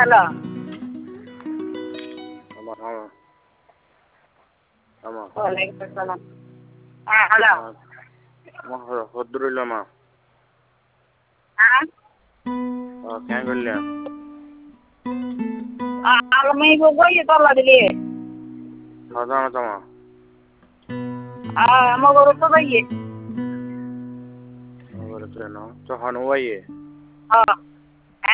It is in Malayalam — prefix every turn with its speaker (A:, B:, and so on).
A: ഹലോ വലൈക്കും സലാം. Hello
B: Alhamdulillah ma. Kaya gulya.
A: may gugoy ito la dili.
B: Hazama tama.
A: Maguro to bayi.
B: Maguro to no. So hanu waye.